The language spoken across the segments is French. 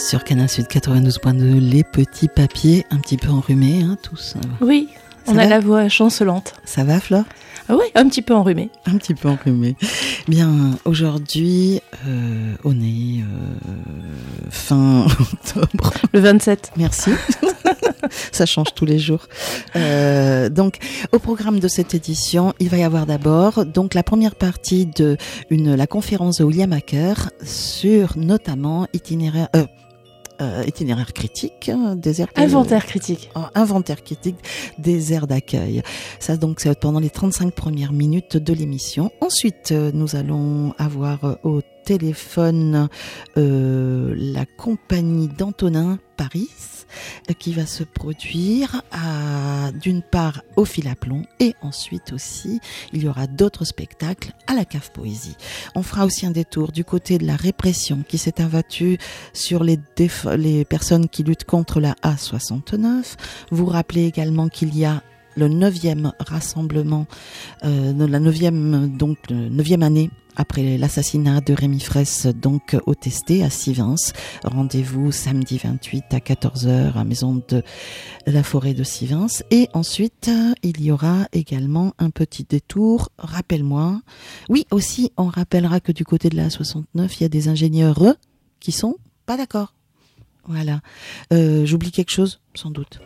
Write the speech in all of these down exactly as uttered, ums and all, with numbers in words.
sur Canal Sud quatre-vingt-douze point deux, les petits papiers, un petit peu enrhumés, hein, tous. Oui, ça on va a la voix chancelante. Ça va, Flore ? Ah oui, un petit peu enrhumée. Un petit peu enrhumée. Bien, aujourd'hui, euh, on est euh, fin octobre. Le vingt-sept. Merci. Ça change tous les jours. Euh, donc, au programme de cette édition, il va y avoir d'abord donc la première partie de une la conférence de William Hacker sur notamment itinéraire. Euh, Euh, itinéraire critique hein, des aires inventaire critique euh, inventaire critique des aires d'accueil. Ça donc c'est pendant les trente-cinq premières minutes de l'émission. Ensuite euh, nous allons avoir euh, au téléphone euh, la compagnie d'Antonin Paris euh, qui va se produire à, d'une part au fil à plomb et ensuite aussi il y aura d'autres spectacles à la Cave Poésie. On fera aussi un détour du côté de la répression qui s'est abattue sur les, déf- les personnes qui luttent contre la A soixante-neuf. Vous rappelez également qu'il y a le neuvième rassemblement, euh, de la neuvième, donc, le neuvième année après l'assassinat de Rémi Fraisse, donc au Testé à Sivins. Rendez-vous samedi vingt-huit à quatorze heures à Maison de la Forêt de Sivins. Et ensuite, il y aura également un petit détour. Rappelle-moi. Oui, aussi, on rappellera que du côté de la A soixante-neuf, il y a des ingénieurs qui sont pas d'accord. Voilà. Euh, j'oublie quelque chose, sans doute.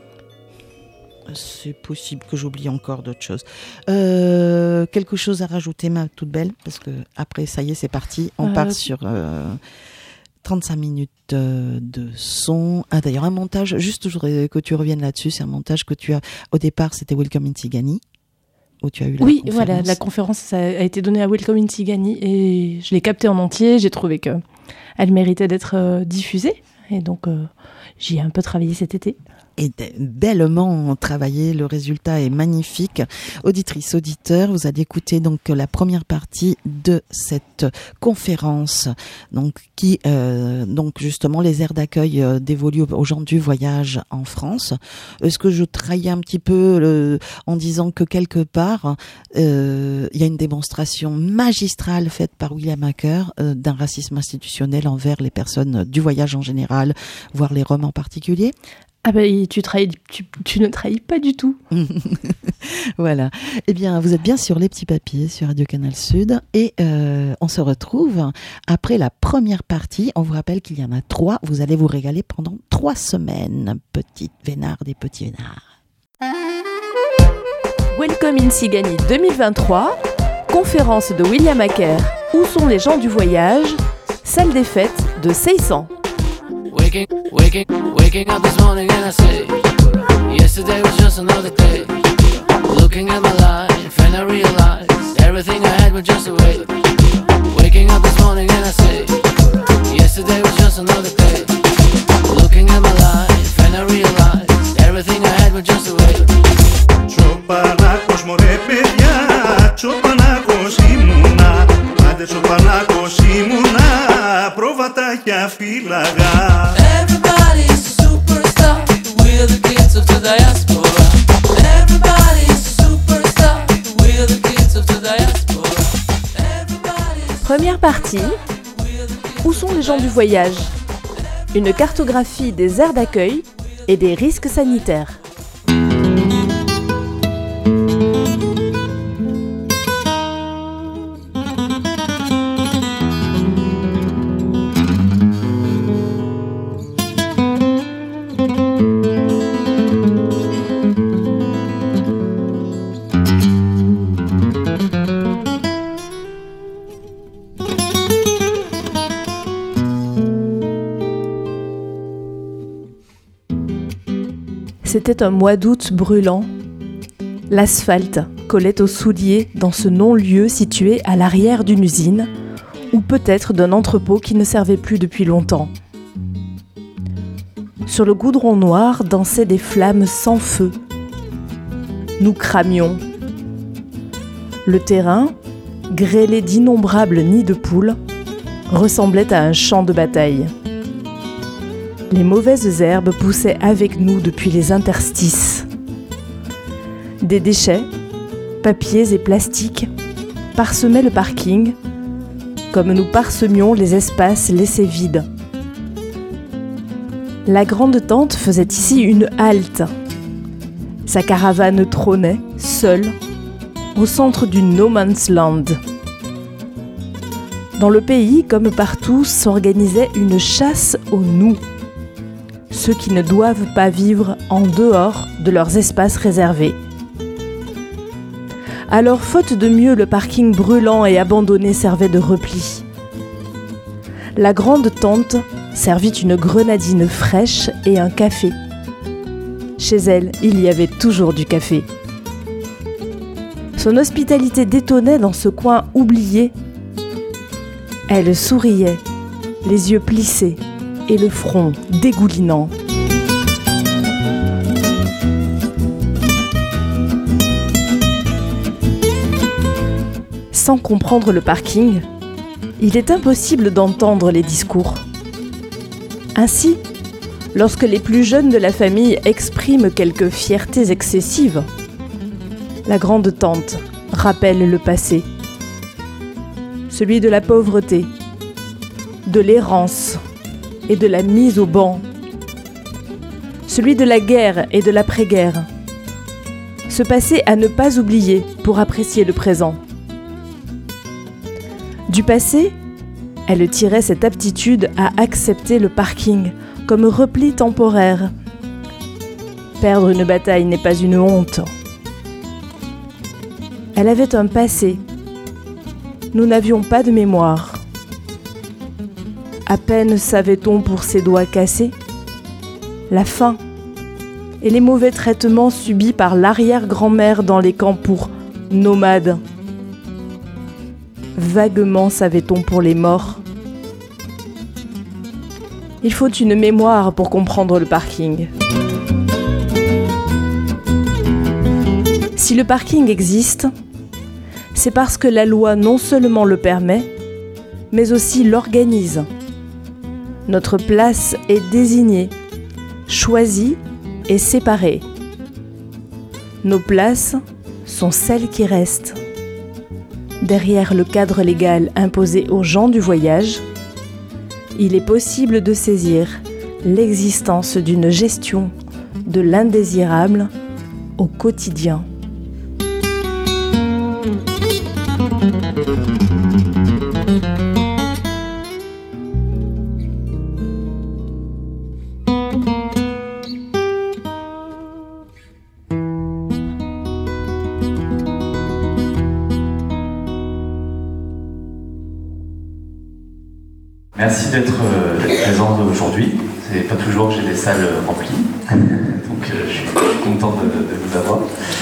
C'est possible que j'oublie encore d'autres choses. Euh, quelque chose à rajouter, ma toute belle, parce que après, ça y est, c'est parti. On euh... part sur euh, trente-cinq minutes euh, de son. Ah, d'ailleurs, un montage. Juste, je voudrais que tu reviennes là-dessus. C'est un montage que tu as. Au départ, c'était Welcome in Tigani, où tu as eu la oui, conférence. Voilà, la conférence ça a été donnée à Welcome in Tigani et je l'ai captée en entier. J'ai trouvé que elle méritait d'être euh, diffusée et donc euh, j'y ai un peu travaillé cet été. Et bellement travaillé, le résultat est magnifique. Auditrices, auditeurs, vous allez écouter donc la première partie de cette conférence, donc qui euh, donc justement les aires d'accueil euh, dévolues aux gens du voyage en France. Est-ce que je trahis un petit peu le, en disant que quelque part euh, il y a une démonstration magistrale faite par William Hacker euh, d'un racisme institutionnel envers les personnes du voyage en général, voire les Roms en particulier? Ah ben, tu, trahis, tu, tu ne trahis pas du tout. Voilà. Eh bien, vous êtes bien sur Les Petits Papiers, sur Radio Canal Sud. Et euh, on se retrouve après la première partie. On vous rappelle qu'il y en a trois. Vous allez vous régaler pendant trois semaines. Petites vénards des petits vénards. Welcome in Tigani deux mille vingt-trois. Conférence de William Hacker. Où sont les gens du voyage? Salle des fêtes de Seissan. Waking, waking, waking up this morning and I say, yesterday was just another day. Looking at my life and I realize everything I had was just a wait. Waking up this morning and I say, yesterday was just another day. Looking at my life and I realize everything I had was just a wait. Τσοπανάκος μωρέ παιδιά, τσοπανάκος ήμουνα. Άντε τσοπανάκος ήμουνα, προβατάκια φύλαγα. Everybody's a superstar, we're the kids of the diaspora. Everybody's a superstar, we're the kids of the diaspora. Première partie, où sont les gens du voyage? Une cartographie des aires d'accueil et des risques sanitaires. C'était un mois d'août brûlant. L'asphalte collait aux souliers dans ce non-lieu situé à l'arrière d'une usine, ou peut-être d'un entrepôt qui ne servait plus depuis longtemps. Sur le goudron noir dansaient des flammes sans feu. Nous cramions. Le terrain, grêlé d'innombrables nids de poules, ressemblait à un champ de bataille. Les mauvaises herbes poussaient avec nous depuis les interstices. Des déchets, papiers et plastiques, parsemaient le parking, comme nous parsemions les espaces laissés vides. La grande tante faisait ici une halte. Sa caravane trônait, seule, au centre du no man's land. Dans le pays, comme partout, s'organisait une chasse aux nous, ceux qui ne doivent pas vivre en dehors de leurs espaces réservés. Alors, faute de mieux, le parking brûlant et abandonné servait de repli. La grande tante servit une grenadine fraîche et un café. Chez elle, il y avait toujours du café. Son hospitalité détonnait dans ce coin oublié. Elle souriait, les yeux plissés et le front dégoulinant. Sans comprendre le parking, il est impossible d'entendre les discours. Ainsi, lorsque les plus jeunes de la famille expriment quelques fiertés excessives, la grande tante rappelle le passé, celui de la pauvreté, de l'errance et de la mise au banc, celui de la guerre et de l'après-guerre, ce passé à ne pas oublier pour apprécier le présent. Du passé, elle tirait cette aptitude à accepter le parking comme repli temporaire. Perdre une bataille n'est pas une honte. Elle avait un passé. Nous n'avions pas de mémoire. À peine savait-on pour ses doigts cassés la faim et les mauvais traitements subis par l'arrière-grand-mère dans les camps pour nomades. Vaguement savait-on pour les morts. Il faut une mémoire pour comprendre le parking. Si le parking existe, c'est parce que la loi non seulement le permet, mais aussi l'organise. Notre place est désignée, choisie et séparée. Nos places sont celles qui restent. Derrière le cadre légal imposé aux gens du voyage, il est possible de saisir l'existence d'une gestion de l'indésirable au quotidien. Merci d'être euh, présent aujourd'hui. C'est pas toujours que j'ai des salles remplies, donc euh, je suis content de, de vous avoir.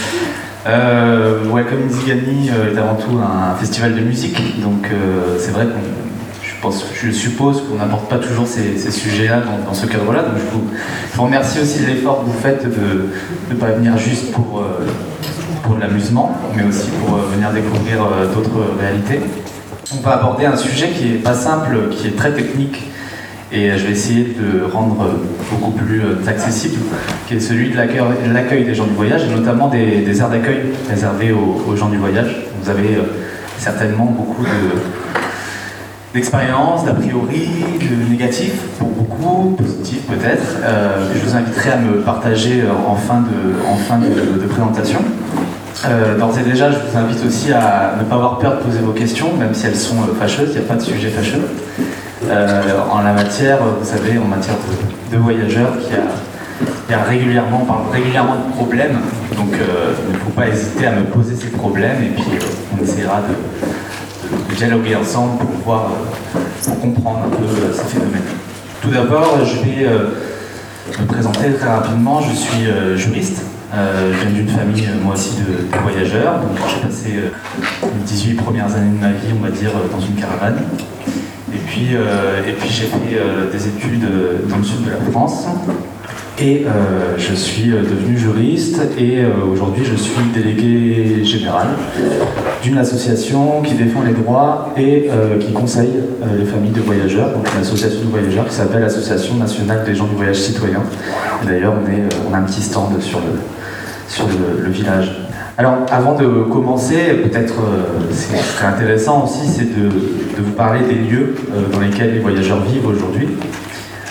Euh, Welcome Izigani est avant tout un festival de musique, donc euh, c'est vrai que je pense, je suppose qu'on n'aborde pas toujours ces, ces sujets-là dans, dans ce cadre-là. Donc je vous, je vous remercie aussi de l'effort que vous faites de ne pas venir juste pour euh, pour l'amusement, mais aussi pour euh, venir découvrir euh, d'autres réalités. On va aborder un sujet qui n'est pas simple, qui est très technique, et je vais essayer de rendre beaucoup plus accessible, qui est celui de l'accueil, l'accueil des gens du voyage, et notamment des, des aires d'accueil réservées aux, aux gens du voyage. Vous avez certainement beaucoup de, d'expériences, d'a priori, de négatifs, pour beaucoup, positifs peut-être. Euh, je vous inviterai à me partager en fin de, en fin de, de présentation. Euh, d'ores et déjà, je vous invite aussi à ne pas avoir peur de poser vos questions, même si elles sont euh, fâcheuses, il n'y a pas de sujet fâcheux. Euh, en la matière, vous savez, en matière de, de voyageurs, qui a, il y a régulièrement, on parle régulièrement de problèmes, donc euh, il ne faut pas hésiter à me poser ces problèmes, et puis euh, on essaiera de, de, de dialoguer ensemble pour pouvoir euh, pour comprendre un peu euh, ces phénomènes. Tout d'abord, je vais euh, me présenter très rapidement. Je suis euh, juriste. Euh, je viens d'une famille, euh, moi aussi, de, de voyageurs. Donc, j'ai passé euh, les dix-huit premières années de ma vie, on va dire, euh, dans une caravane. Et puis, euh, et puis j'ai fait euh, des études euh, dans le sud de la France. Et euh, je suis euh, devenu juriste. Et euh, aujourd'hui, je suis délégué général d'une association qui défend les droits et euh, qui conseille euh, les familles de voyageurs. Donc, une association de voyageurs qui s'appelle l'Association nationale des gens du voyage citoyen. Et d'ailleurs, on, est, euh, on a un petit stand sur le sur le, le village. Alors, avant de commencer, peut-être euh, ce qui serait intéressant aussi, c'est de, de vous parler des lieux euh, dans lesquels les voyageurs vivent aujourd'hui.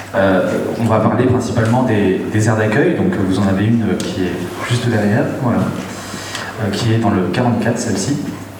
Euh, on va parler principalement des, des aires d'accueil, donc vous en avez une qui est juste derrière, voilà, euh, qui est dans le quarante-quatre, celle-ci.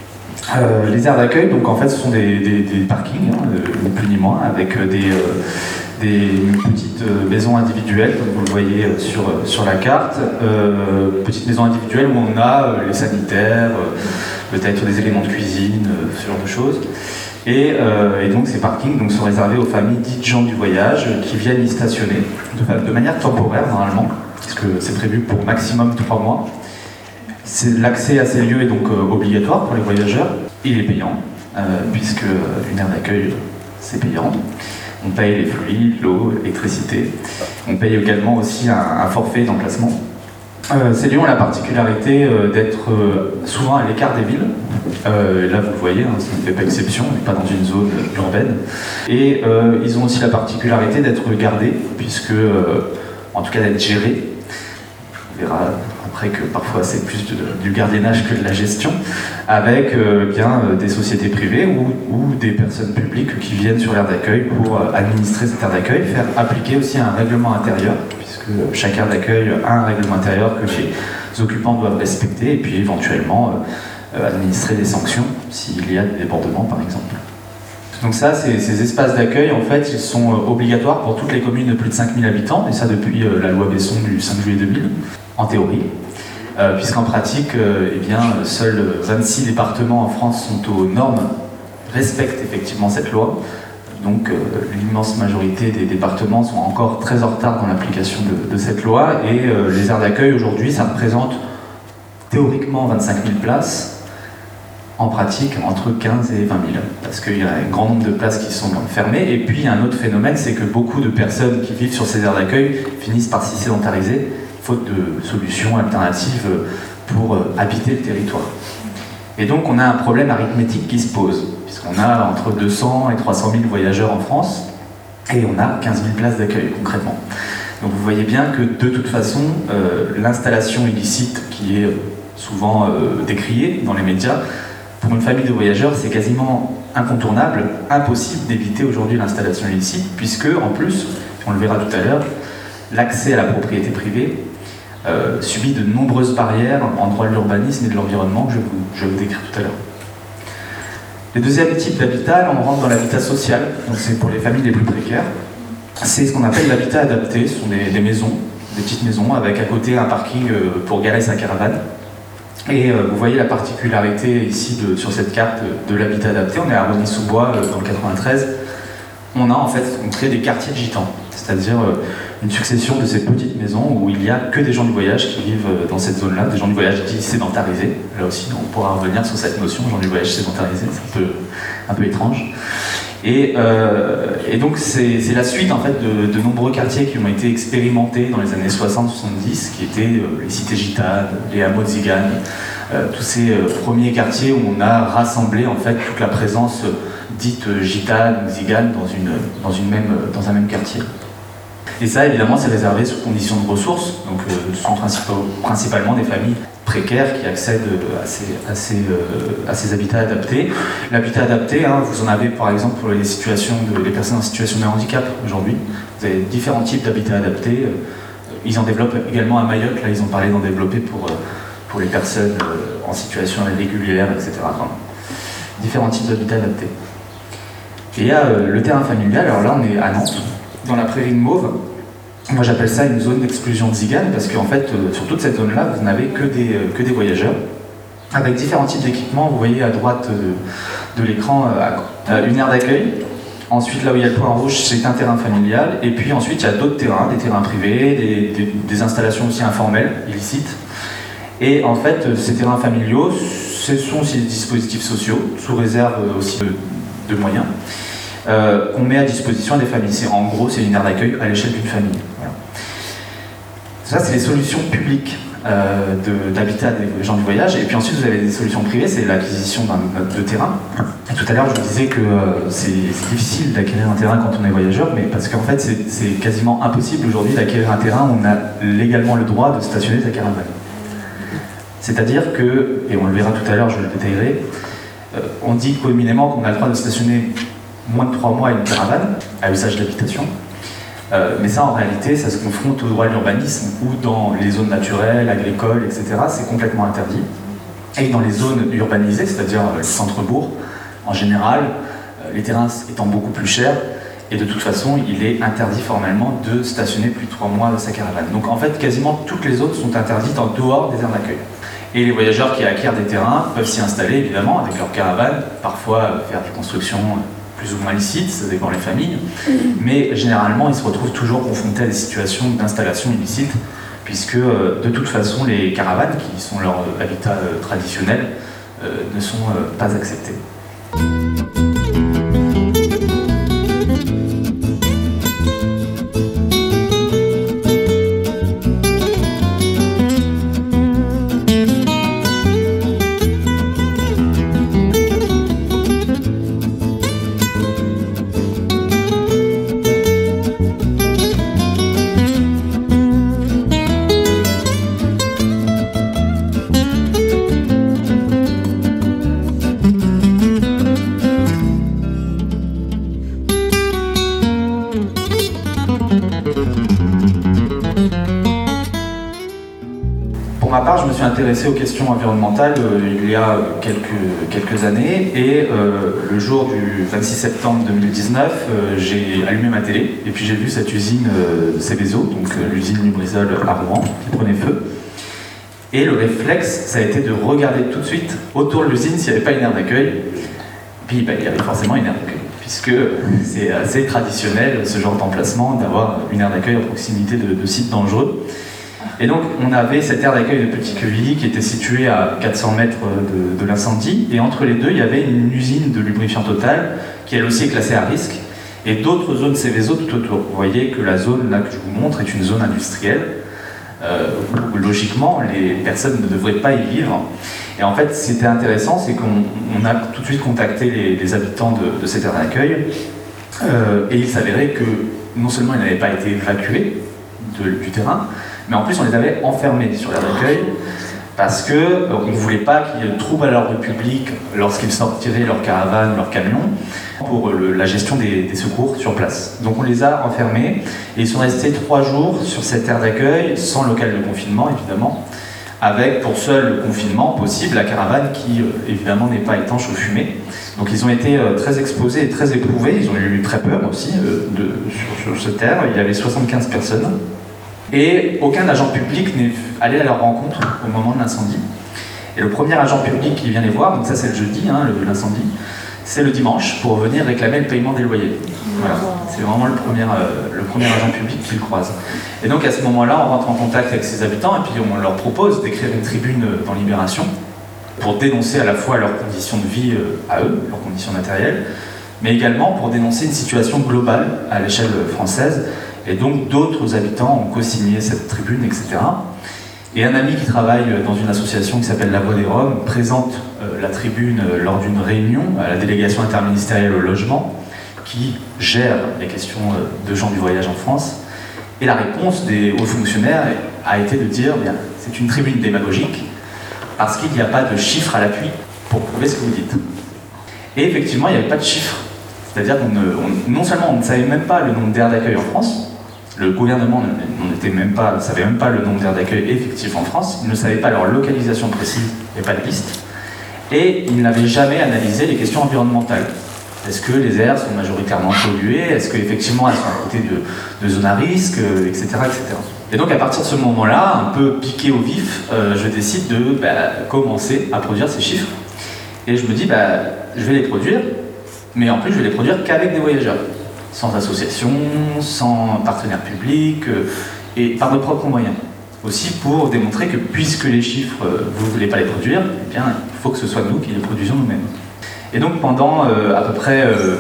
Euh, les aires d'accueil, donc en fait, ce sont des, des, des parkings, hein, ni plus ni moins, avec des, euh, des petites maisons individuelles, comme vous le voyez sur, sur la carte. Euh, petites maisons individuelles où on a les sanitaires, peut-être des éléments de cuisine, ce genre de choses. Et, euh, et donc ces parkings donc, sont réservés aux familles dites gens du voyage qui viennent y stationner de, de manière temporaire normalement, puisque c'est prévu pour maximum trois mois. L'accès à ces lieux est donc euh, obligatoire pour les voyageurs. Il est payant, euh, puisque une aire d'accueil, c'est payant. On paye les fluides, l'eau, l'électricité. On paye également aussi un, un forfait d'emplacement. Euh, ces lieux ont la particularité euh, d'être euh, souvent à l'écart des villes. Euh, là, vous le voyez, hein, ça ne fait pas exception, on n'est pas dans une zone urbaine. Et euh, ils ont aussi la particularité d'être gardés, puisque, euh, en tout cas d'être gérés. On verra après que parfois c'est plus de, du gardiennage que de la gestion, avec euh, bien euh, des sociétés privées ou, ou des personnes publiques qui viennent sur l'aire d'accueil pour euh, administrer cette aire d'accueil, faire appliquer aussi un règlement intérieur, puisque chaque aire d'accueil a un règlement intérieur que les occupants doivent respecter, et puis éventuellement euh, administrer des sanctions s'il y a des débordements par exemple. Donc ça, ces, ces espaces d'accueil, en fait, ils sont euh, obligatoires pour toutes les communes de plus de cinq mille habitants, et ça depuis euh, la loi Besson du cinq juillet deux mille, en théorie. Euh, puisqu'en pratique, euh, eh bien, seuls vingt-six départements en France sont aux normes, respectent effectivement cette loi. Donc euh, l'immense majorité des départements sont encore très en retard dans l'application de, de cette loi, et euh, les aires d'accueil aujourd'hui, ça représente théoriquement vingt-cinq mille places, en pratique entre quinze et vingt mille, parce qu'il y a un grand nombre de places qui sont fermées. Et puis il y a un autre phénomène, c'est que beaucoup de personnes qui vivent sur ces aires d'accueil finissent par s'y sédentariser, faute de solutions alternatives pour euh, habiter le territoire. Et donc on a un problème arithmétique qui se pose, puisqu'on a entre deux cents et trois cent mille voyageurs en France, et on a quinze mille places d'accueil concrètement. Donc vous voyez bien que de toute façon, euh, l'installation illicite qui est souvent euh, décriée dans les médias, pour une famille de voyageurs, c'est quasiment incontournable, impossible d'éviter aujourd'hui l'installation illicite, puisque en plus, on le verra tout à l'heure, l'accès à la propriété privée Euh, subit de nombreuses barrières en droit de l'urbanisme et de l'environnement que je vous, je vais vous décrire tout à l'heure. Le deuxième type d'habitat, on rentre dans l'habitat social, donc c'est pour les familles les plus précaires. C'est ce qu'on appelle l'habitat adapté, ce sont des, des maisons, des petites maisons avec à côté un parking euh, pour garer sa caravane. Et euh, vous voyez la particularité ici de, sur cette carte de, de l'habitat adapté, on est à Rosny-sous-Bois euh, dans le quatre-vingt-treize. On a en fait, on crée des quartiers de gitans, c'est-à-dire euh, une succession de ces petites maisons où il n'y a que des gens du voyage qui vivent dans cette zone-là, des gens du voyage dits sédentarisés. Là aussi, on pourra revenir sur cette notion, gens du voyage sédentarisé, c'est un peu, un peu étrange. Et, euh, et donc, c'est la suite en fait, de, de nombreux quartiers qui ont été expérimentés dans les années soixante soixante-dix, qui étaient euh, les cités gitanes, les hameaux de Ziganes, euh, tous ces euh, premiers quartiers où on a rassemblé en fait, toute la présence euh, dite euh, gitane ou zigane dans, une, dans, une même, euh, dans un même quartier. Et ça, évidemment, c'est réservé sous conditions de ressources. Donc, euh, ce sont principalement des familles précaires qui accèdent à ces, à ces, euh, à ces habitats adaptés. L'habitat adapté, hein, vous en avez par exemple pour les, situations de, les personnes en situation de handicap aujourd'hui. Vous avez différents types d'habitats adaptés. Ils en développent également à Mayotte. Là, ils ont parlé d'en développer pour, pour les personnes en situation irrégulière, et cetera. Enfin, différents types d'habitats adaptés. Et il y a euh, le terrain familial. Alors là, on est à Nantes, dans la prairie de Mauve. Moi j'appelle ça une zone d'exclusion de Zigane parce qu'en fait, euh, sur toute cette zone-là, vous n'avez que des, euh, que des voyageurs avec différents types d'équipements. Vous voyez à droite euh, de l'écran euh, une aire d'accueil. Ensuite, là où il y a le point rouge, c'est un terrain familial. Et puis ensuite, il y a d'autres terrains, des terrains privés, des, des, des installations aussi informelles, illicites. Et en fait, euh, ces terrains familiaux, ce sont aussi des dispositifs sociaux, sous réserve euh, aussi de, de moyens. Euh, qu'on met à disposition des familles. En gros, c'est une aire d'accueil à l'échelle d'une famille. Voilà. Ça, c'est les solutions publiques euh, d'habitat des gens du voyage. Et puis ensuite, vous avez des solutions privées, c'est l'acquisition de terrain. Et tout à l'heure, je vous disais que euh, c'est difficile d'acquérir un terrain quand on est voyageur, mais parce qu'en fait, c'est quasiment impossible aujourd'hui d'acquérir un terrain où on a légalement le droit de stationner sa caravane. C'est-à-dire que, et on le verra tout à l'heure, je le détaillerai, euh, on dit communément qu'on a le droit de stationner moins de trois mois à une caravane, à usage d'habitation. Euh, mais ça, en réalité, ça se confronte au droit de l'urbanisme où dans les zones naturelles, agricoles, et cetera, c'est complètement interdit. Et dans les zones urbanisées, c'est-à-dire les centres-bourgs, en général, euh, les terrains étant beaucoup plus chers, et de toute façon, il est interdit formellement de stationner plus de trois mois dans sa caravane. Donc en fait, quasiment toutes les zones sont interdites en dehors des aires d'accueil. Et les voyageurs qui acquièrent des terrains peuvent s'y installer, évidemment, avec leur caravane, parfois euh, faire des constructions plus ou moins licites, ça dépend des familles, mais généralement, ils se retrouvent toujours confrontés à des situations d'installation illicite, puisque euh, de toute façon, les caravanes, qui sont leur euh, habitat euh, traditionnel, euh, ne sont euh, pas acceptées. Pour ma part, je me suis intéressé aux questions environnementales euh, il y a quelques, quelques années et euh, le jour du vingt-six septembre deux mille dix-neuf, euh, j'ai allumé ma télé et puis j'ai vu cette usine euh, Seveso, donc euh, l'usine Lubrizol à Rouen, qui prenait feu. Et le réflexe, ça a été de regarder tout de suite autour de l'usine s'il n'y avait pas une aire d'accueil. Puis bah, il y avait forcément une aire d'accueil, puisque c'est assez traditionnel ce genre d'emplacement d'avoir une aire d'accueil à proximité de, de sites dangereux. Et donc, on avait cette aire d'accueil de Petit-Quevilly qui était située à quatre cents mètres de, de l'incendie. Et entre les deux, il y avait une usine de lubrifiant Total qui, elle aussi, est classée à risque. Et d'autres zones Seveso tout autour. Vous voyez que la zone là que je vous montre est une zone industrielle. Euh, où, logiquement, les personnes ne devraient pas y vivre. Et en fait, c'était intéressant, c'est qu'on on a tout de suite contacté les, les habitants de, de cette aire d'accueil. Euh, et il s'avérait que non seulement ils n'avaient pas été évacués de, du terrain, mais en plus on les avait enfermés sur l'aire d'accueil parce qu'on euh, ne voulait pas qu'il y ait de troubles à l'ordre public lorsqu'ils sortiraient leur caravane, leur camion, pour le, la gestion des, des secours sur place. Donc on les a enfermés et ils sont restés trois jours sur cette aire d'accueil, sans local de confinement évidemment, avec pour seul confinement possible la caravane qui euh, évidemment n'est pas étanche aux fumées. Donc ils ont été euh, très exposés et très éprouvés, ils ont eu très peur aussi euh, de, sur, sur cette aire. Il y avait soixante-quinze personnes. Et aucun agent public n'est allé à leur rencontre au moment de l'incendie. Et le premier agent public qui vient les voir, donc ça c'est le jeudi, hein, le, l'incendie, c'est le dimanche pour venir réclamer le paiement des loyers. Voilà. C'est vraiment le premier, euh, le premier agent public qu'ils croisent. Et donc à ce moment-là, on rentre en contact avec ces habitants et puis on leur propose d'écrire une tribune dans Libération pour dénoncer à la fois leurs conditions de vie euh, à eux, leurs conditions matérielles, mais également pour dénoncer une situation globale à l'échelle française. Et donc d'autres habitants ont co-signé cette tribune, et cetera. Et un ami qui travaille dans une association qui s'appelle La Voix des Roms présente euh, la tribune euh, lors d'une réunion à la délégation interministérielle au logement qui gère les questions euh, de gens du voyage en France. Et la réponse des hauts fonctionnaires a été de dire bien, c'est une tribune démagogique parce qu'il n'y a pas de chiffres à l'appui pour prouver ce que vous dites. Et effectivement, il n'y avait pas de chiffres. C'est-à-dire qu'on ne, on, non seulement on ne savait même pas le nombre d'aires d'accueil en France, le gouvernement ne même pas, ne savait même pas le nombre d'aires d'accueil effectifs en France, il ne savait pas leur localisation précise, il n'y avait pas de liste, et il n'avait jamais analysé les questions environnementales. Est-ce que les aires sont majoritairement polluées? Est-ce qu'effectivement elles sont à côté de, de zones à risque, et cetera, et cetera. Et donc à partir de ce moment-là, un peu piqué au vif, euh, je décide de bah, commencer à produire ces chiffres. Et je me dis, bah, je vais les produire, mais en plus je vais les produire qu'avec des voyageurs. Sans association, sans partenaires publics, euh, et par nos propres moyens. Aussi pour démontrer que puisque les chiffres, euh, vous ne voulez pas les produire, eh bien, il faut que ce soit nous qui les produisions nous-mêmes. Et donc pendant euh, à peu près euh,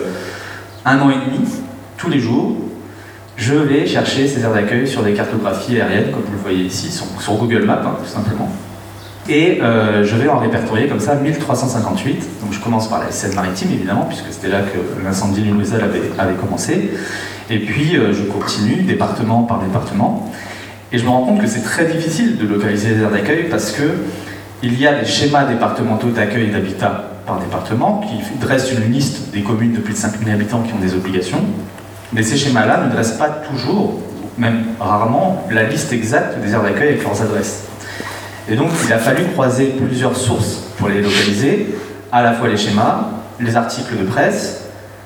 un an et demi, tous les jours, je vais chercher ces aires d'accueil sur des cartographies aériennes, comme vous le voyez ici, sur, sur Google Maps, hein, tout simplement. Et euh, je vais en répertorier comme ça mille trois cent cinquante-huit. Donc je commence par la Seine-Maritime évidemment, puisque c'était là que l'incendie de Lubrizol avait, avait commencé. Et puis euh, je continue département par département. Et je me rends compte que c'est très difficile de localiser les aires d'accueil parce que il y a des schémas départementaux d'accueil et d'habitat par département qui dressent une liste des communes de plus de cinq mille habitants qui ont des obligations. Mais ces schémas-là ne dressent pas toujours, même rarement, la liste exacte des aires d'accueil avec leurs adresses. Et donc, il a fallu croiser plusieurs sources pour les localiser, à la fois les schémas, les articles de presse,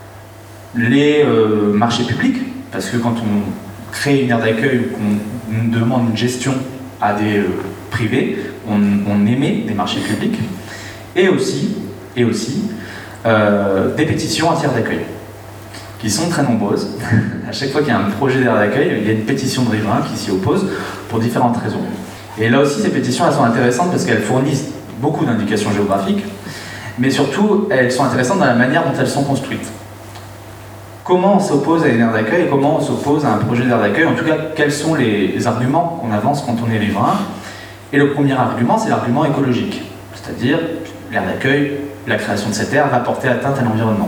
les euh, marchés publics, parce que quand on crée une aire d'accueil ou qu'on demande une gestion à des euh, privés, on, on émet des marchés publics, et aussi, et aussi euh, des pétitions anti-aire d'accueil, qui sont très nombreuses. À chaque fois qu'il y a un projet d'aire d'accueil, il y a une pétition de riverains qui s'y oppose pour différentes raisons. Et là aussi, ces pétitions, elles sont intéressantes parce qu'elles fournissent beaucoup d'indications géographiques, mais surtout, elles sont intéressantes dans la manière dont elles sont construites. Comment on s'oppose à une aire d'accueil et comment on s'oppose à un projet d'aire d'accueil? En tout cas, quels sont les arguments qu'on avance quand on est riverain? Et le premier argument, c'est l'argument écologique. C'est-à-dire, l'aire d'accueil, la création de cette aire va porter atteinte à l'environnement.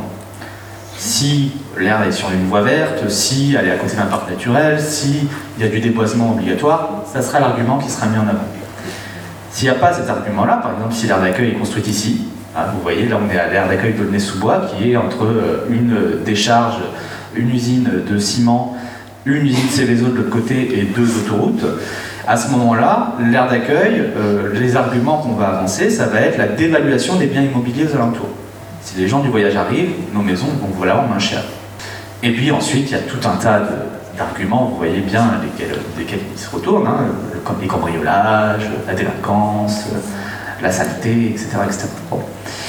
Si l'aire est sur une voie verte, si elle est à côté d'un parc naturel, s'il y a du déboisement obligatoire, ça sera l'argument qui sera mis en avant. S'il n'y a pas cet argument-là, par exemple, si l'aire d'accueil est construite ici, hein, vous voyez, là on est à l'aire d'accueil d'Aulnay-sous-Bois, qui est entre une décharge, une usine de ciment, une usine Céveso de l'autre côté et deux autoroutes. À ce moment-là, l'aire d'accueil, euh, les arguments qu'on va avancer, ça va être la dévaluation des biens immobiliers aux alentours. Si les gens du voyage arrivent, nos maisons vont valoir moins cher. Et puis ensuite, il y a tout un tas d'arguments, vous voyez bien lesquels, lesquels ils se retournent, hein, les cambriolages, la délinquance, la saleté, et cetera et cetera. Bon.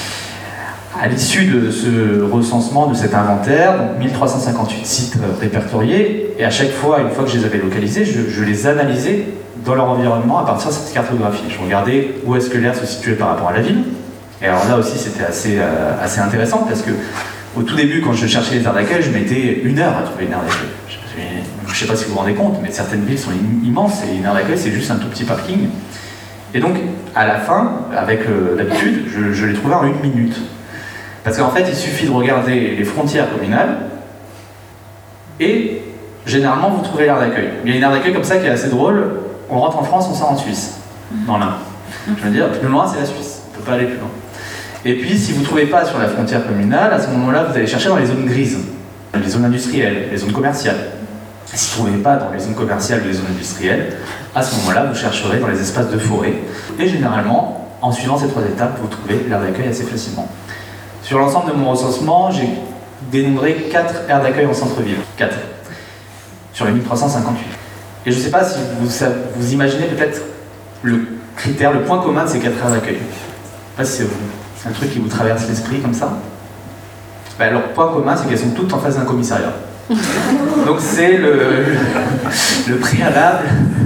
À l'issue de ce recensement, de cet inventaire, donc mille trois cent cinquante-huit sites répertoriés, et à chaque fois, une fois que je les avais localisés, je, je les analysais dans leur environnement à partir de cette cartographie. Je regardais où est-ce que l'air se situait par rapport à la ville. Et alors là aussi, c'était assez, euh, assez intéressant parce que au tout début, quand je cherchais les aires d'accueil, je mettais une heure à trouver une aire d'accueil. Je ne sais pas si vous vous rendez compte, mais certaines villes sont immenses et une aire d'accueil, c'est juste un tout petit parking. Et donc, à la fin, avec euh, l'habitude, je, je l'ai trouvé en une minute. Parce qu'en fait, il suffit de regarder les frontières communales et généralement, vous trouvez l'aire d'accueil. Il y a une aire d'accueil comme ça qui est assez drôle. On rentre en France, on sort en Suisse, dans l'Ain. Je veux dire, plus loin, c'est la Suisse. On ne peut pas aller plus loin. Et puis, si vous ne trouvez pas sur la frontière communale, à ce moment-là, vous allez chercher dans les zones grises, les zones industrielles, les zones commerciales. Si vous ne trouvez pas dans les zones commerciales ou les zones industrielles, à ce moment-là, vous chercherez dans les espaces de forêt. Et généralement, en suivant ces trois étapes, vous trouvez l'aire d'accueil assez facilement. Sur l'ensemble de mon recensement, j'ai dénombré quatre aires d'accueil en centre-ville. quatre. Sur les mille trois cent cinquante-huit. Et je ne sais pas si vous, ça, vous imaginez peut-être le critère, le point commun de ces quatre aires d'accueil. Je ne sais pas si c'est vous. C'est un truc qui vous traverse l'esprit comme ça. Ben, leur point commun, c'est qu'elles sont toutes en face d'un commissariat. Donc c'est le, le, le préalable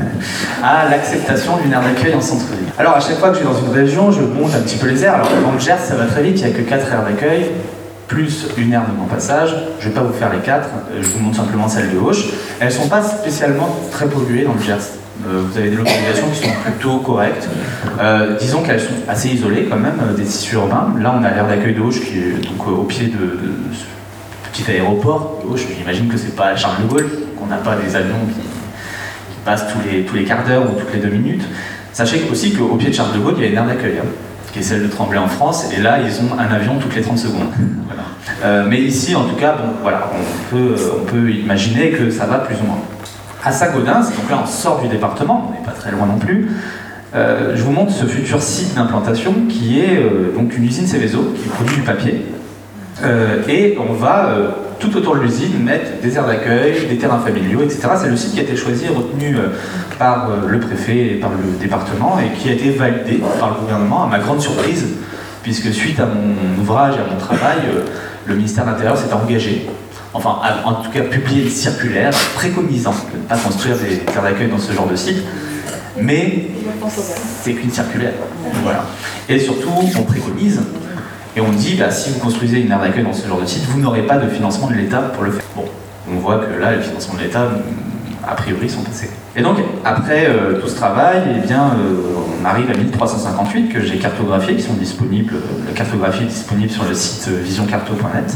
à l'acceptation d'une aire d'accueil en centre-ville. Alors à chaque fois que je suis dans une région, je monte un petit peu les aires. Alors dans le Gers, ça va très vite, il n'y a que quatre aires d'accueil, plus une aire de grand passage. Je ne vais pas vous faire les quatre, je vous montre simplement celle de Auch. Elles ne sont pas spécialement très polluées dans le Gers. Euh, vous avez des localisations qui sont plutôt correctes. Euh, disons qu'elles sont assez isolées quand même euh, des tissus urbains. Là, on a l'aire d'accueil de Auch qui est donc euh, au pied de, de, de ce petit aéroport. Auch, j'imagine que c'est pas Charles de Gaulle, qu'on n'a pas des avions qui, qui passent tous les, tous les quarts d'heure ou toutes les deux minutes. Sachez aussi qu'au pied de Charles de Gaulle, il y a une aire d'accueil, hein, qui est celle de Tremblay en France, et là, ils ont un avion toutes les trente secondes. Voilà. Euh, mais ici, en tout cas, bon, voilà, on peut, on peut imaginer que ça va plus ou moins. À Saint-Gaudens, donc là on sort du département, on n'est pas très loin non plus, euh, je vous montre ce futur site d'implantation qui est euh, donc une usine Céveso qui produit du papier. Euh, et on va euh, tout autour de l'usine mettre des aires d'accueil, des terrains familiaux, et cetera. C'est le site qui a été choisi et retenu euh, par euh, le préfet et par le département et qui a été validé par le gouvernement à ma grande surprise, puisque suite à mon ouvrage et à mon travail, euh, le ministère de l'Intérieur s'est engagé. Enfin, en tout cas, publier une circulaire préconisant de ne pas construire des aires d'accueil dans ce genre de site, mais c'est qu'une circulaire. Voilà. Et surtout, on préconise et on dit, bah, si vous construisez une aire d'accueil dans ce genre de site, vous n'aurez pas de financement de l'État pour le faire. Bon, on voit que là, les financements de l'État, a priori, sont passés. Et donc, après euh, tout ce travail, eh bien, euh, on arrive à mille trois cent cinquante-huit que j'ai cartographiés, qui sont disponibles. La cartographie est disponible sur le site vision carto point net.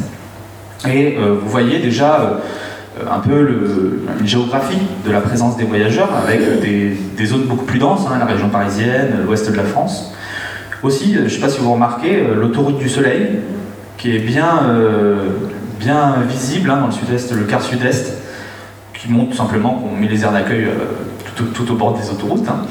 Et euh, vous voyez déjà euh, un peu le, une géographie de la présence des voyageurs avec euh, des, des zones beaucoup plus denses, hein, la région parisienne, l'ouest de la France. Aussi, je ne sais pas si vous remarquez, euh, l'autoroute du Soleil, qui est bien, euh, bien visible hein, dans le sud-est, le quart sud-est, qui montre tout simplement qu'on met les aires d'accueil euh, tout, tout au bord des autoroutes. Hein.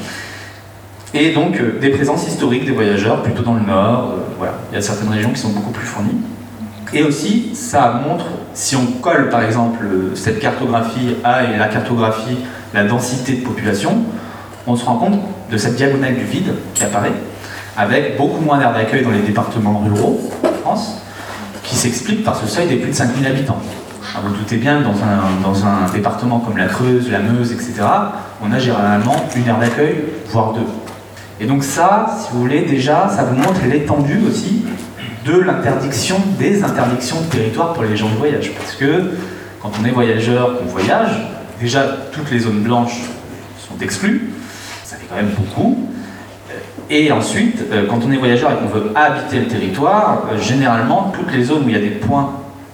Et donc euh, des présences historiques des voyageurs, plutôt dans le nord. Euh, voilà. Il y a certaines régions qui sont beaucoup plus fournies. Et aussi, ça montre, si on colle par exemple cette cartographie A et la cartographie, la densité de population, on se rend compte de cette diagonale du vide qui apparaît, avec beaucoup moins d'aires d'accueil dans les départements ruraux en France, qui s'explique par ce seuil des plus de cinq mille habitants. Alors vous doutez bien que dans un, dans un département comme la Creuse, la Meuse, et cetera, on a généralement une aire d'accueil, voire deux. Et donc ça, si vous voulez, déjà, ça vous montre l'étendue aussi de l'interdiction, des interdictions de territoire pour les gens de voyage. Parce que quand on est voyageur, qu'on voyage, déjà toutes les zones blanches sont exclues, ça fait quand même beaucoup. Et ensuite, quand on est voyageur et qu'on veut habiter le territoire, généralement, toutes les zones où il y a des points,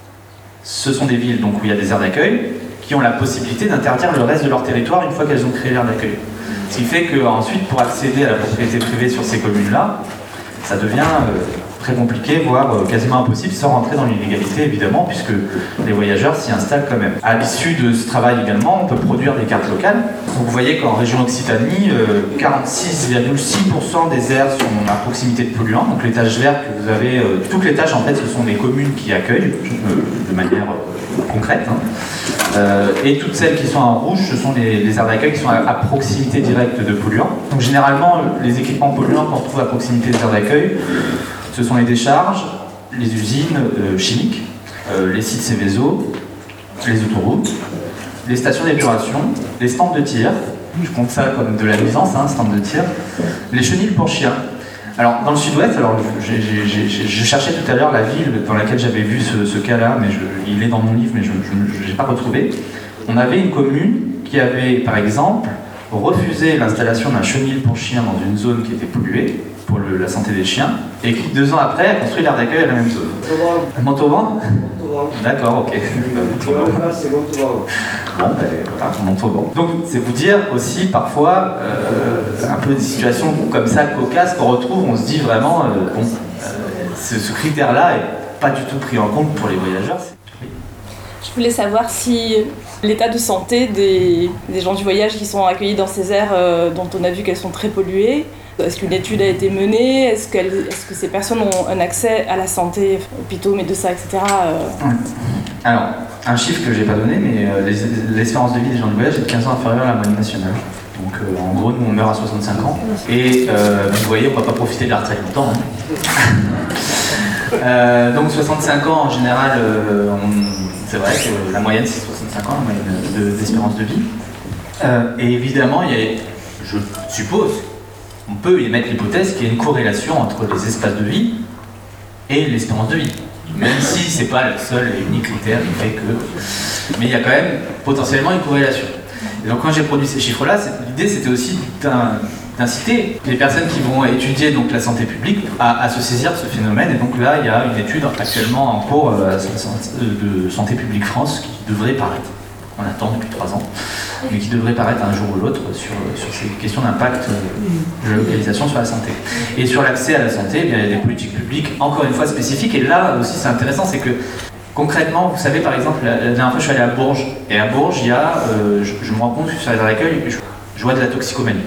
ce sont des villes donc où il y a des aires d'accueil, qui ont la possibilité d'interdire le reste de leur territoire une fois qu'elles ont créé l'aire d'accueil. Ce qui fait qu'ensuite, pour accéder à la propriété privée sur ces communes-là, ça devient euh, très compliqué, voire euh, quasiment impossible, sans rentrer dans l'illégalité évidemment, puisque les voyageurs s'y installent quand même. À l'issue de ce travail également, on peut produire des cartes locales. Donc vous voyez qu'en région Occitanie, euh, quarante-six virgule six pour cent des aires sont à proximité de polluants. Donc les tâches vertes que vous avez, euh, toutes les tâches en fait, ce sont des communes qui accueillent euh, de manière euh, concrète. Hein. Euh, et toutes celles qui sont en rouge, ce sont les, les aires d'accueil qui sont à, à proximité directe de polluants. Donc généralement, les équipements polluants qu'on retrouve à proximité des aires d'accueil, ce sont les décharges, les usines euh, chimiques, euh, les sites Céveso, les autoroutes, les stations d'épuration, les stands de tir, je compte ça comme de la nuisance, hein, stands de tir, les chenilles pour chiens. Alors, dans le sud-ouest, alors j'ai, j'ai, j'ai, je cherchais tout à l'heure la ville dans laquelle j'avais vu ce, ce cas-là, mais je, il est dans mon livre, mais je ne l'ai pas retrouvé. On avait une commune qui avait, par exemple, refusé l'installation d'un chenil pour chiens dans une zone qui était polluée, pour le, la santé des chiens, et qui, deux ans après, a construit l'aire d'accueil à la même zone. Montauban ? D'accord, ok. Bon, ben voilà, Montauban. Donc, c'est vous dire aussi, parfois, euh, un peu des situations comme ça, cocasses, qu'on retrouve, on se dit vraiment, euh, bon, euh, ce, ce critère-là n'est pas du tout pris en compte pour les voyageurs. Oui. Je voulais savoir si l'état de santé des, des gens du voyage qui sont accueillis dans ces aires euh, dont on a vu qu'elles sont très polluées, est-ce qu'une étude a été menée? Est-ce, est-ce que ces personnes ont un accès à la santé, hôpitaux, médecins, et cetera euh... Alors, un chiffre que je n'ai pas donné, mais euh, les, l'espérance de vie des gens du voyage est de quinze ans inférieure à la moyenne nationale. Donc euh, en gros, nous on meurt à soixante-cinq ans. Et euh, vous voyez, on ne va pas profiter de la retraite longtemps. Hein. euh, donc soixante-cinq ans en général, euh, on, c'est vrai que la moyenne c'est soixante-cinq ans, la moyenne de, d'espérance de vie. Euh, et évidemment, il y a, je suppose, on peut émettre l'hypothèse qu'il y a une corrélation entre les espaces de vie et l'espérance de vie. Même si c'est pas le seul et unique critère qui fait que... Mais il y a quand même potentiellement une corrélation. Et donc quand j'ai produit ces chiffres-là, l'idée c'était aussi d'inciter les personnes qui vont étudier donc, la santé publique à, à se saisir de ce phénomène. Et donc là, il y a une étude actuellement en cours euh, de Santé publique France qui devrait paraître. On attend depuis trois ans, mais qui devrait paraître un jour ou l'autre sur, sur ces questions d'impact de la localisation sur la santé. Et sur l'accès à la santé, eh bien, il y a des politiques publiques, encore une fois, spécifiques. Et là aussi, c'est intéressant, c'est que concrètement, vous savez, par exemple, la, la dernière fois, je suis allé à Bourges. Et à Bourges, il y a, euh, je, je me rends compte que sur les aires d'accueil, je, je vois de la toxicomanie.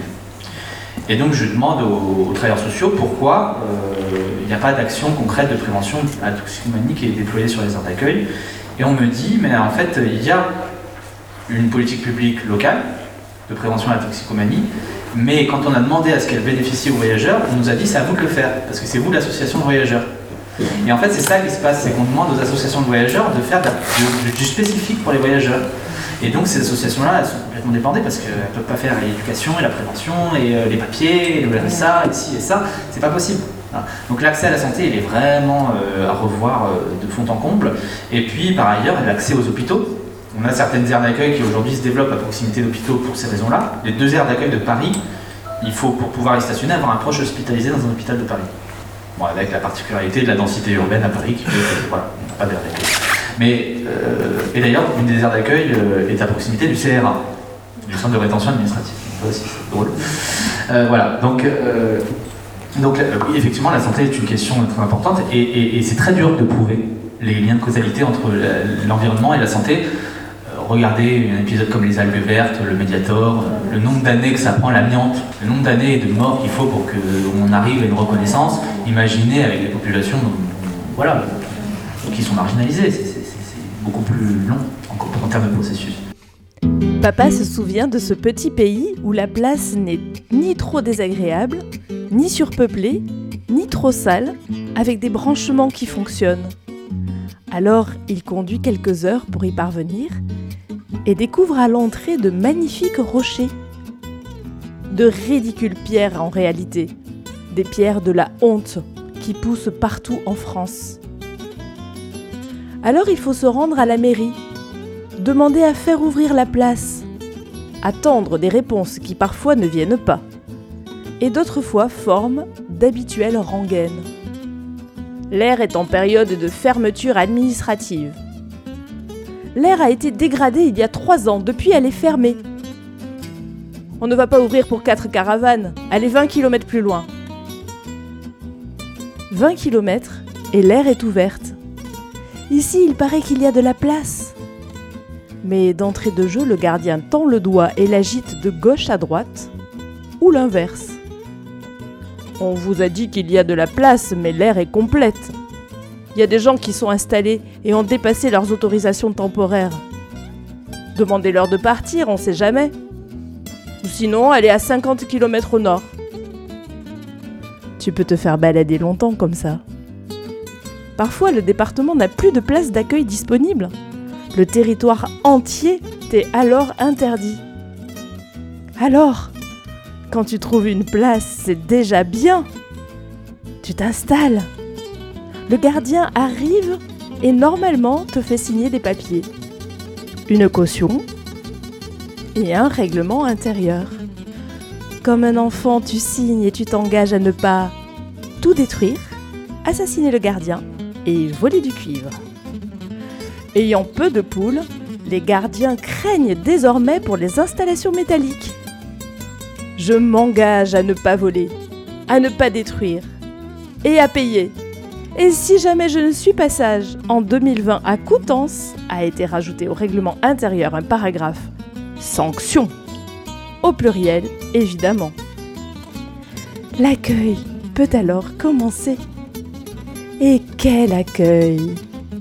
Et donc, je demande aux, aux travailleurs sociaux pourquoi euh, il n'y a pas d'action concrète de prévention à la toxicomanie qui est déployée sur les aires d'accueil. Et on me dit, mais en fait, il y a une politique publique locale de prévention à la toxicomanie, mais quand on a demandé à ce qu'elle bénéficie aux voyageurs, on nous a dit c'est à vous de le faire, parce que c'est vous l'association de voyageurs. Et en fait c'est ça qui se passe, c'est qu'on demande aux associations de voyageurs de faire de, de, du spécifique pour les voyageurs. Et donc ces associations-là, elles sont complètement dépendées parce qu'elles ne peuvent pas faire l'éducation et la prévention et euh, les papiers, et le R S A, et ci et ça, c'est pas possible. Voilà. Donc l'accès à la santé, il est vraiment euh, à revoir euh, de fond en comble. Et puis par ailleurs, l'accès aux hôpitaux. On a certaines aires d'accueil qui aujourd'hui se développent à proximité d'hôpitaux pour ces raisons-là. Les deux aires d'accueil de Paris, il faut pour pouvoir y stationner avoir un proche hospitalisé dans un hôpital de Paris. Bon, avec la particularité de la densité urbaine à Paris qui fait que voilà, on n'a pas d'aire d'accueil. Mais, euh, et d'ailleurs, une des aires d'accueil euh, est à proximité du C R A, du centre de rétention administrative. Ça aussi, c'est drôle. Euh, voilà, donc, euh, donc euh, oui, effectivement, la santé est une question très importante et, et, et c'est très dur de prouver les liens de causalité entre la, l'environnement et la santé. Euh, regardez un épisode comme les algues vertes, le Mediator, euh, le nombre d'années que ça prend l'amiante, le nombre d'années de morts qu'il faut pour qu'on arrive à une reconnaissance. Imaginez avec des populations voilà, qui sont marginalisées, c'est, c'est, c'est beaucoup plus long en, en termes de processus. Papa se souvient de ce petit pays où la place n'est ni trop désagréable, ni surpeuplée, ni trop sale, avec des branchements qui fonctionnent. Alors, il conduit quelques heures pour y parvenir et découvre à l'entrée de magnifiques rochers. De ridicules pierres en réalité, des pierres de la honte qui poussent partout en France. Alors il faut se rendre à la mairie, demander à faire ouvrir la place, attendre des réponses qui parfois ne viennent pas, et d'autres fois forment d'habituelles rengaines. L'aire est en période de fermeture administrative. L'aire a été dégradée il y a trois ans, depuis elle est fermée. On ne va pas ouvrir pour quatre caravanes, elle est vingt kilomètres plus loin. vingt kilomètres et l'aire est ouverte. Ici, il paraît qu'il y a de la place. Mais d'entrée de jeu, le gardien tend le doigt et l'agite de gauche à droite, ou l'inverse. On vous a dit qu'il y a de la place, mais l'aire est complète. Il y a des gens qui sont installés et ont dépassé leurs autorisations temporaires. Demandez-leur de partir, on sait jamais. Ou sinon, allez à cinquante kilomètres au nord. Tu peux te faire balader longtemps comme ça. Parfois, le département n'a plus de place d'accueil disponible. Le territoire entier t'est alors interdit. Alors, quand tu trouves une place, c'est déjà bien. Tu t'installes. Le gardien arrive et normalement te fait signer des papiers. Une caution et un règlement intérieur. Comme un enfant, tu signes et tu t'engages à ne pas tout détruire, assassiner le gardien et voler du cuivre. Ayant peu de poules, les gardiens craignent désormais pour les installations métalliques. Je m'engage à ne pas voler, à ne pas détruire et à payer. Et si jamais je ne suis pas sage, en deux mille vingt à Coutances a été rajouté au règlement intérieur un paragraphe « Sanction » au pluriel, évidemment. L'accueil peut alors commencer. Et quel accueil!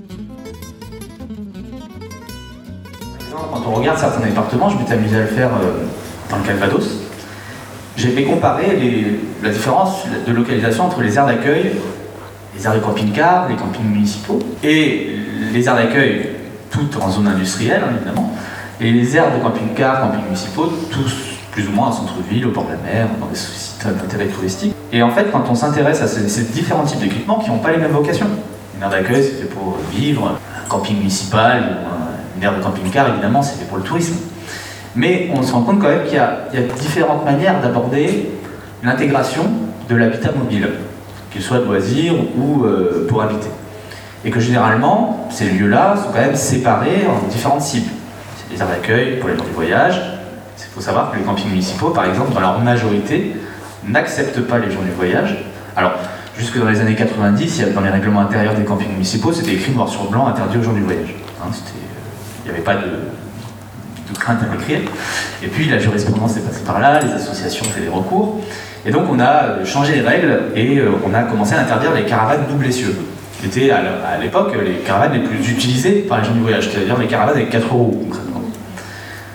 Quand on regarde certains départements, je m'étais amusé à le faire euh, dans le Calvados, j'ai fait comparer les, la différence de localisation entre les aires d'accueil, les aires de camping-car, les campings municipaux, et les aires d'accueil, toutes en zone industrielle, hein, évidemment, et les aires de camping-car, campings municipaux, tous plus ou moins en centre-ville, au bord de la mer, dans des sites d'intérêt touristique. Et en fait, quand on s'intéresse à ces, ces différents types d'équipements qui n'ont pas les mêmes vocations, une aire d'accueil, c'est fait pour vivre, un camping municipal, ou une aire de camping-car, évidemment, c'est fait pour le tourisme. Mais on se rend compte quand même qu'il y a, il y a différentes manières d'aborder l'intégration de l'habitat mobile, qu'il soit de loisir ou euh, pour habiter. Et que généralement, ces lieux-là sont quand même séparés en différentes cibles. C'est des aires d'accueil pour les gens du voyage. Il faut savoir que les campings municipaux, par exemple, dans leur majorité, n'acceptent pas les gens du voyage. Alors, jusque dans les années quatre-vingt-dix, dans les règlements intérieurs des campings municipaux, c'était écrit noir sur blanc, interdit aux gens du voyage. Hein, il n'y avait pas de, de crainte à l'écrire. Et puis, la jurisprudence est passée par là, les associations ont fait des recours. Et donc, on a changé les règles et on a commencé à interdire les caravanes double essieu, qui étaient à l'époque les caravanes les plus utilisées par les gens du voyage, c'est-à-dire les caravanes avec quatre roues, concrètement. Pourquoi ?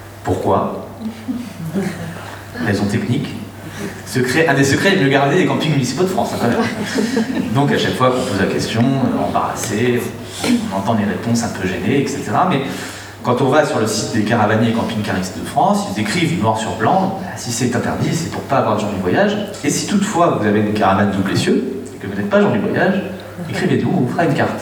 Raison technique. Secret, un des secrets les mieux gardés des campings municipaux de France, hein, quand même. Donc à chaque fois qu'on pose la question, embarrassé, on entend les réponses un peu gênées, et cetera. Mais quand on va sur le site des caravaniers et camping-caristes de France, ils écrivent noir sur blanc, si c'est interdit, c'est pour pas avoir de gens du voyage. Et si toutefois vous avez une caravane double essieu, et que vous n'êtes pas gens du voyage, écrivez-nous, on vous fera une carte.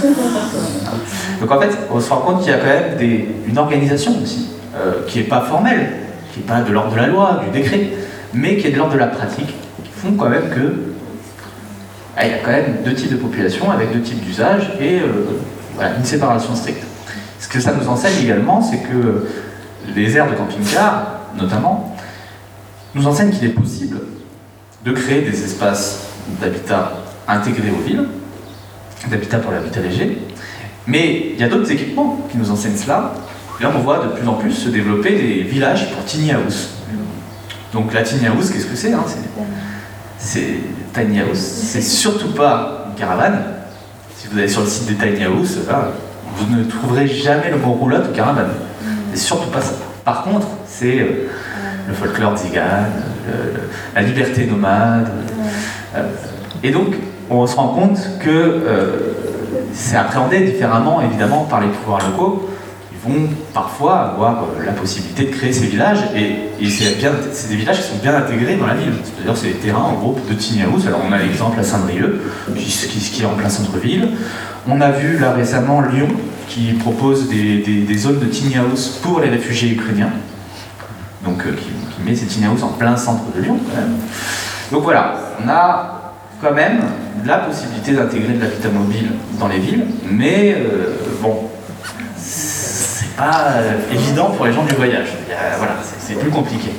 Donc en fait, on se rend compte qu'il y a quand même des, une organisation aussi, euh, qui n'est pas formelle, qui n'est pas de l'ordre de la loi, du décret, mais qui est de l'ordre de la pratique, qui font quand même que ah, il y a quand même deux types de populations avec deux types d'usages et euh, voilà, une séparation stricte. Ce que ça nous enseigne également, c'est que les aires de camping-car, notamment, nous enseignent qu'il est possible de créer des espaces d'habitat intégrés aux villes, d'habitat pour l'habitat léger, Mais il y a d'autres équipements qui nous enseignent cela. Et là, on voit de plus en plus se développer des villages pour tiny house. Donc la tiny house, qu'est-ce que c'est, hein, c'est, c'est tiny house, c'est surtout pas une caravane. Si vous allez sur le site des tiny house, là, vous ne trouverez jamais le mot roulotte ou caravane. C'est surtout pas ça. Par contre, c'est euh, le folklore tzigane, le, le, la liberté nomade. Euh, et donc, on se rend compte que euh, c'est appréhendé différemment, évidemment, par les pouvoirs locaux. Ils vont parfois avoir euh, la possibilité de créer ces villages, et, et c'est, bien, c'est des villages qui sont bien intégrés dans la ville. C'est-à-dire c'est des terrains, en gros, de tiny house. Alors, on a l'exemple à Saint-Brieuc, qui, qui, qui est en plein centre-ville. On a vu, là, récemment, Lyon, qui propose des, des, des zones de tiny house pour les réfugiés ukrainiens. Donc, euh, qui, qui met ces tiny house en plein centre de Lyon, quand même. Donc voilà, on a quand même la possibilité d'intégrer de l'habitat mobile dans les villes, mais euh, bon, c'est pas euh, évident pour les gens du voyage. Il y a, voilà, c'est, c'est plus compliqué.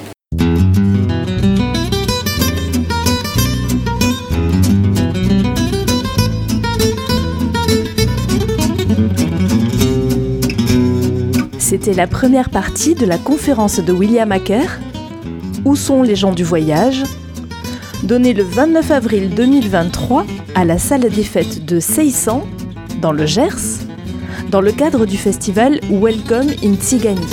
C'était la première partie de la conférence de William Hacker, « Où sont les gens du voyage ?», donnée le vingt-neuf avril deux mille vingt-trois à la salle des fêtes de Seissan, dans le Gers, dans le cadre du festival Welcome in Tsigani.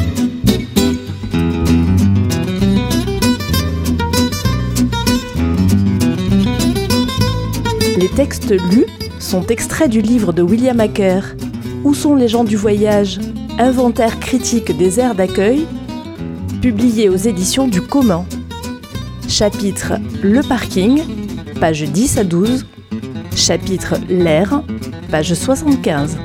Les textes lus sont extraits du livre de William Hacker, « Où sont les gens du voyage ? Inventaire critique des aires d'accueil », publié aux éditions du Commun. Chapitre Le parking, pages dix à douze. Chapitre L'air, page soixante-quinze.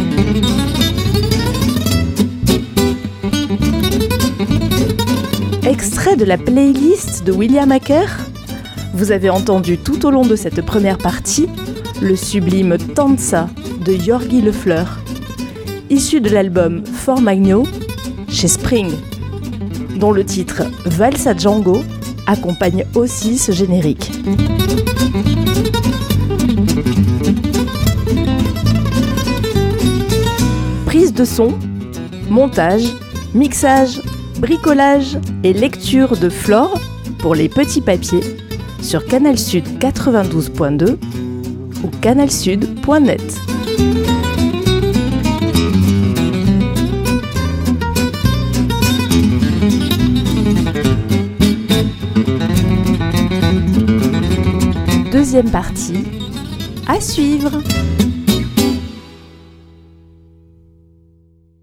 Extrait de la playlist de William Hacker. Vous avez entendu tout au long de cette première partie le sublime Tanza de Jorgi Lefleur, issu de l'album For Magno chez Spring, dont le titre Valse à Django accompagne aussi ce générique. Prise de son, montage, mixage, bricolage et lecture de Flore pour les petits papiers sur Canal Sud quatre-vingt-douze point deux ou canal sud point net. Deuxième partie, à suivre.